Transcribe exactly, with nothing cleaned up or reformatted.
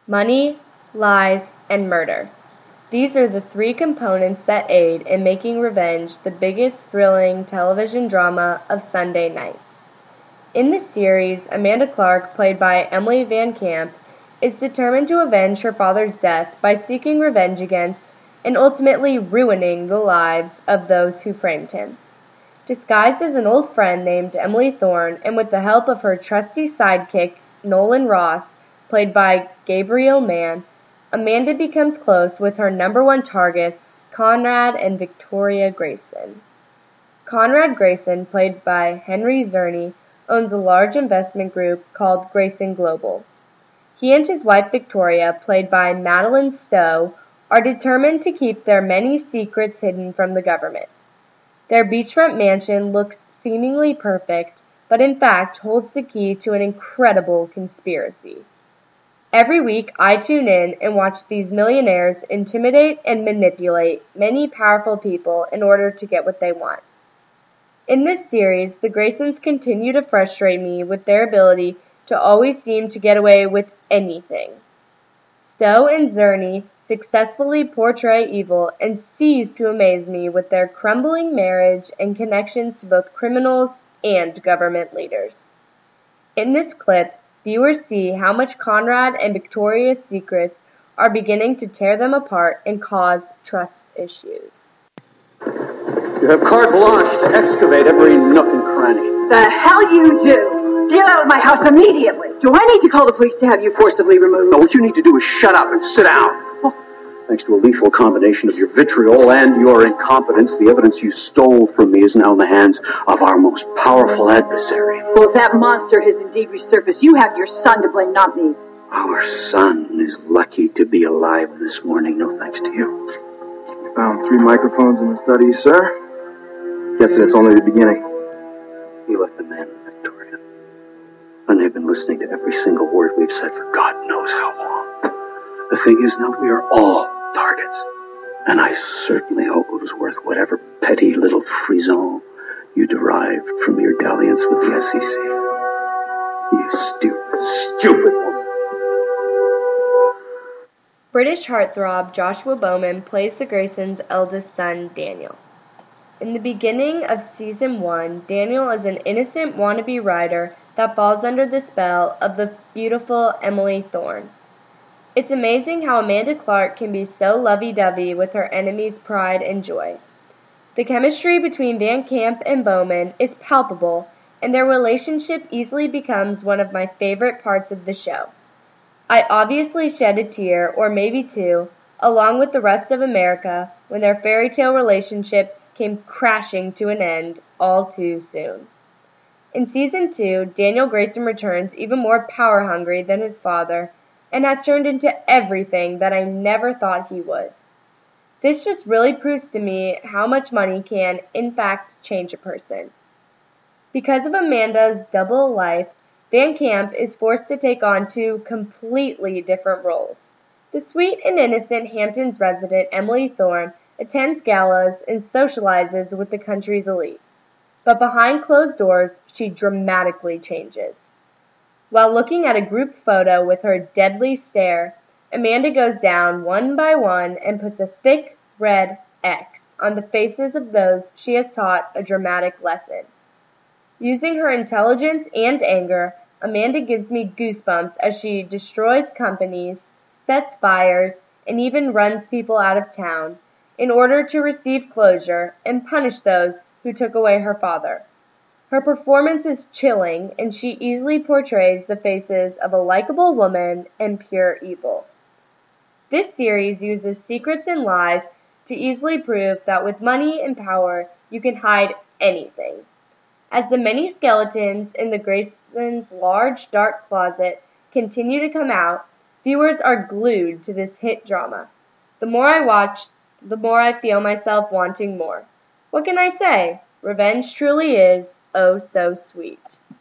Money, lies, and murder. These are the three components that aid in making Revenge the biggest thrilling television drama of Sunday nights. In this series, Amanda Clarke, played by Emily Van Camp, is determined to avenge her father's death by seeking revenge against and ultimately ruining the lives of those who framed him. Disguised as an old friend named Emily Thorne, and with the help of her trusty sidekick, Nolan Ross, played by Gabriel Mann, Amanda becomes close with her number one targets, Conrad and Victoria Grayson. Conrad Grayson, played by Henry Czerny, owns a large investment group called Grayson Global. He and his wife Victoria, played by Madeline Stowe, are determined to keep their many secrets hidden from the government. Their beachfront mansion looks seemingly perfect, but in fact holds the key to an incredible conspiracy. Every week, I tune in and watch these millionaires intimidate and manipulate many powerful people in order to get what they want. In this series, the Graysons continue to frustrate me with their ability to always seem to get away with anything. Stowe and Czerny successfully portray evil and cease to amaze me with their crumbling marriage and connections to both criminals and government leaders. In this clip, viewers see how much Conrad and Victoria's secrets are beginning to tear them apart and cause trust issues. You have carte blanche to excavate every nook and cranny. The hell you do! Get out of my house immediately! Do I need to call the police to have you forcibly removed? No, what you need to do is shut up and sit down. Thanks to a lethal combination of your vitriol and your incompetence, the evidence you stole from me is now in the hands of our most powerful adversary. Well, if that monster has indeed resurfaced, you have your son to blame, not me. Our son is lucky to be alive this morning, no thanks to you. Found three microphones in the study, sir. Guessing it's only the beginning. You let them in, Victoria. And they've been listening to every single word we've said for God knows how long. The thing is, now we are all targets. And I certainly hope it was worth whatever petty little frisson you derived from your dalliance with the S E C. You stupid, stupid woman. British heartthrob Joshua Bowman plays the Graysons' eldest son, Daniel. In the beginning of season one, Daniel is an innocent wannabe writer that falls under the spell of the beautiful Emily Thorne. It's amazing how Amanda Clarke can be so lovey-dovey with her enemy's pride and joy. The chemistry between Van Camp and Bowman is palpable, and their relationship easily becomes one of my favorite parts of the show. I obviously shed a tear, or maybe two, along with the rest of America, when their fairy tale relationship came crashing to an end all too soon. In season two, Daniel Grayson returns even more power-hungry than his father, and has turned into everything that I never thought he would. This just really proves to me how much money can, in fact, change a person. Because of Amanda's double life, Van Camp is forced to take on two completely different roles. The sweet and innocent Hamptons resident Emily Thorne attends galas and socializes with the country's elite. But behind closed doors, she dramatically changes. While looking at a group photo with her deadly stare, Amanda goes down one by one and puts a thick red X on the faces of those she has taught a dramatic lesson. Using her intelligence and anger, Amanda gives me goosebumps as she destroys companies, sets fires, and even runs people out of town in order to receive closure and punish those who took away her father. Her performance is chilling, and she easily portrays the faces of a likable woman and pure evil. This series uses secrets and lies to easily prove that with money and power, you can hide anything. As the many skeletons in the Graysons' large, dark closet continue to come out, viewers are glued to this hit drama. The more I watch, the more I feel myself wanting more. What can I say? Revenge truly is oh so sweet.